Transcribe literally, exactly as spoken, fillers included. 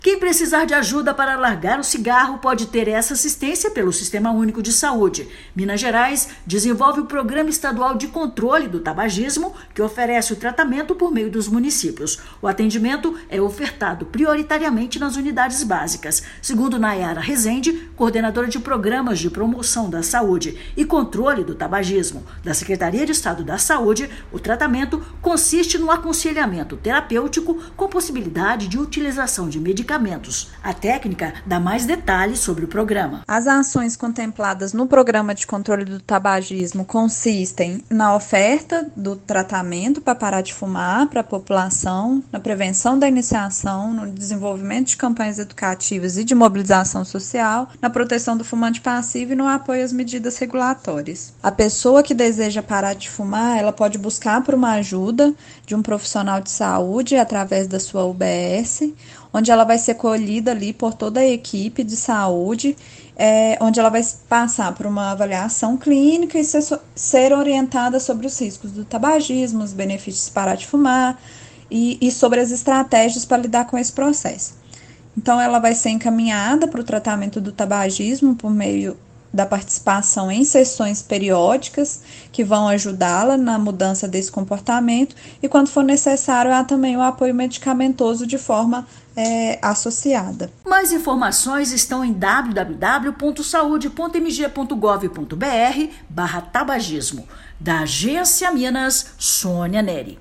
Quem precisar de ajuda para largar o cigarro pode ter essa assistência pelo Sistema Único de Saúde. Minas Gerais desenvolve o Programa Estadual de Controle do Tabagismo, que oferece o tratamento por meio dos municípios. O atendimento é ofertado prioritariamente nas unidades básicas. Segundo Nayara Rezende, coordenadora de Programas de Promoção da Saúde e Controle do Tabagismo da Secretaria de Estado da Saúde, o tratamento consiste no aconselhamento terapêutico com possibilidade de utilização de medicamentos. A técnica dá mais detalhes sobre o programa. As ações contempladas no Programa de Controle do Tabagismo consistem na oferta do tratamento para parar de fumar para a população, na prevenção da iniciação, no desenvolvimento de campanhas educativas e de mobilização social, na proteção do fumante passivo e no apoio às medidas regulatórias. A pessoa que deseja parar de fumar, ela pode buscar por uma ajuda de um profissional de saúde através da sua U B S, onde ela vai ser colhida ali por toda a equipe de saúde, é, onde ela vai passar por uma avaliação clínica e ser, ser orientada sobre os riscos do tabagismo, os benefícios de parar de fumar e, e sobre as estratégias para lidar com esse processo. Então, ela vai ser encaminhada para o tratamento do tabagismo por meio da participação em sessões periódicas que vão ajudá-la na mudança desse comportamento e, quando for necessário, há também o apoio medicamentoso de forma é, associada. Mais informações estão em w w w ponto saúde ponto m g ponto gov ponto b r barra tabagismo. Da Agência Minas, Sônia Neri.